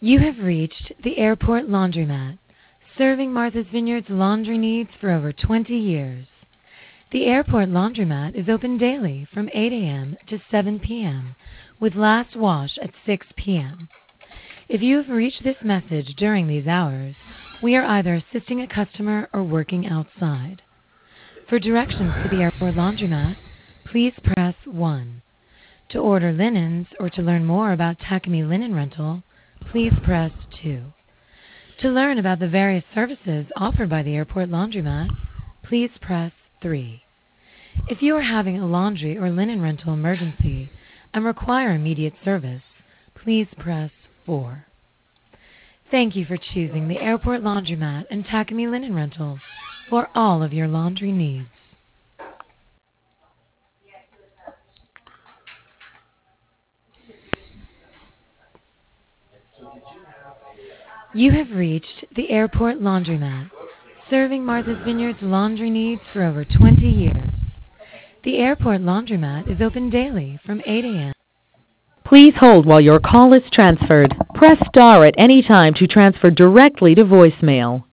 You have reached the Airport Laundromat, serving Martha's Vineyard's laundry needs for over 20 years. The Airport Laundromat is open daily from 8 a.m. to 7 p.m., with last wash at 6 p.m. If you have reached this message during these hours, we are either assisting a customer or working outside. For directions to the Airport Laundromat, please press 1. To order linens or to learn more about Takami Linen Rental, please press 2. To learn about the various services offered by the Airport Laundromat, please press 3. If you are having a laundry or linen rental emergency and require immediate service, please press 4. Thank you for choosing the Airport Laundromat and Takami Linen Rental for all of your laundry needs. You have reached the Airport Laundromat, serving Martha's Vineyard's laundry needs for over 20 years. The Airport Laundromat is open daily from 8 a.m. Please hold while your call is transferred. Press star at any time to transfer directly to voicemail.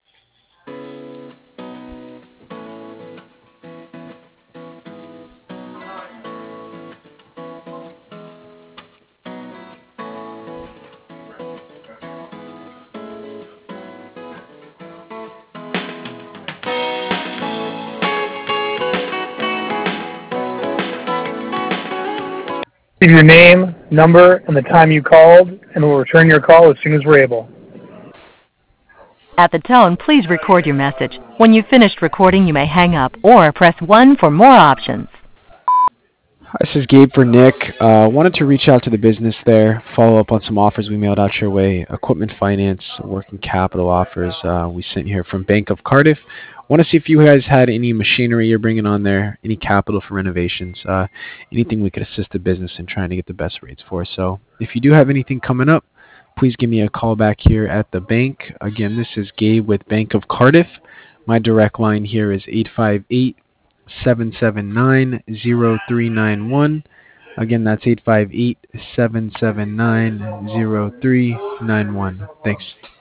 Leave your name, number, and the time you called, and we'll return your call as soon as we're able. At the tone, please record your message. When you've finished recording, you may hang up or press 1 for more options. Hi, this is Gabe for Nick. Wanted to reach out to the business there, follow up on some offers we mailed out your way, equipment finance, working capital offers we sent here from Bank of Cardiff. Want to see if you guys had any machinery you're bringing on there, any capital for renovations, anything we could assist the business in trying to get the best rates for. So if you do have anything coming up, please give me a call back here at the bank. Again, this is Gabe with Bank of Cardiff. My direct line here is 858-779-0391. Again, that's 858-779-0391. Thanks.